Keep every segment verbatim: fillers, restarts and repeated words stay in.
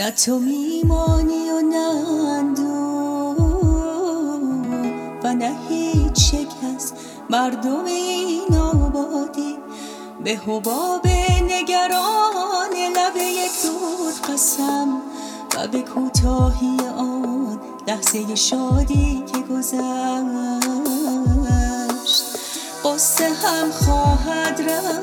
نه تو میمانی و نه اندوه و نه هیچ شکست مردم این آبادی به حباب نگران لب یک دود قسم و به کوتاهی آن لحظه شادی که گذشت. قصه هم خواهد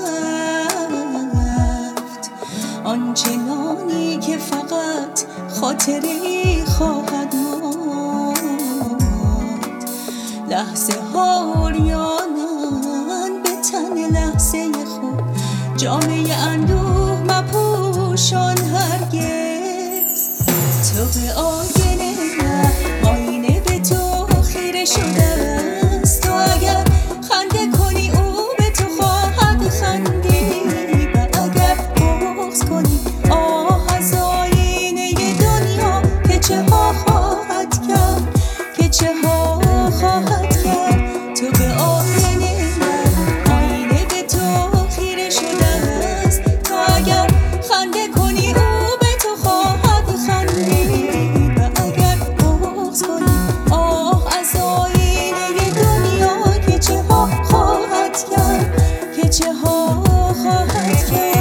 رفت آنچنانی که فقط خاطری خواهد ماند. لحظه ها عریانند به تن لحظه خود، جامعه اندوه مپوشان هرگز. تو به آینه آینه به تو خیره شده است، تو اگر خنده کنی او به تو خواهد خندید و اگر بغض کنی آه از آینه دنیا که چه ها خواهد کرد، که چه ها خواهد کرد. تو به آینه آینه به تو خیره شده است، تو اگر خنده کنی او به تو خواهد خندید و اگر بغض کنی آه از آینه دنیا که چه ها خواهد کرد، که چه ها خواهد کرد.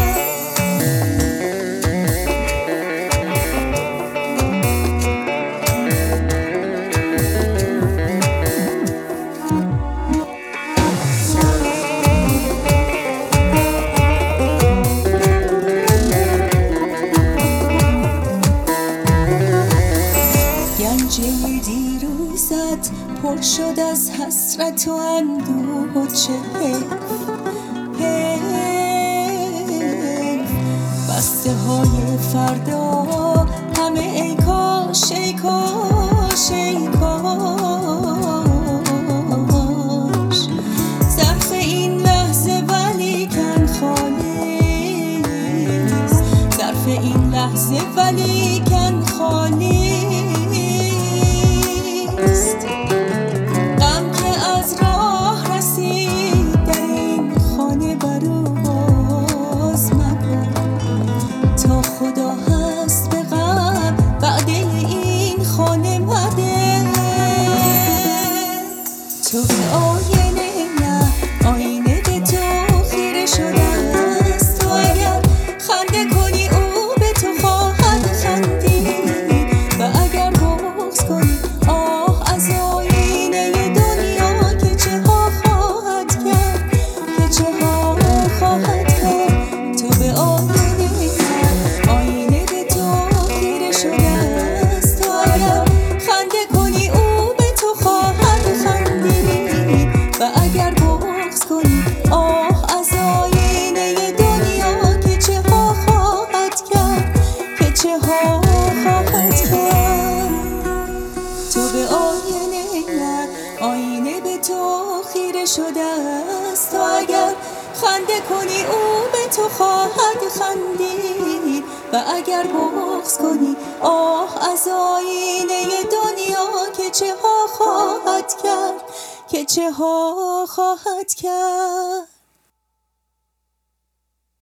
گنجه دیروزت پر شد از حسرت و اندوه و چه حیف حیف. بسته های فردا همه ای کاش ای کاش ای کاش. ظرف این لحظه ولیکن خالی است، ظرف این لحظه ولیکن خالی است. غم که از راه رسید در این خانه برو باز مکن، تا خدا هست به غم وعده این خانه مده. تو به آینه نه آینه به تو خیره شده است، تو اگر خنده کنی او به تو خواهد خندید و اگر بغض کنی آه از آینه دنیا که چه ها خواهد کرد، که چه ها خواهد کرد. تو به آینه آینه به تو خیره شده است، تو اگر خنده کنی او به تو خواهد خندید و اگر بغض کنی آه از آینه دنیا که چه ها خواهد کرد، که چه ها خواهد کرد. تو به آینه نه آینه به تو خیره شده است، تو اگر خنده کنی او به تو خواهد خندید و اگر بغض کنی آه از آینه دنیا که چه ها خواهد کرد، که چه ها خواهد کرد.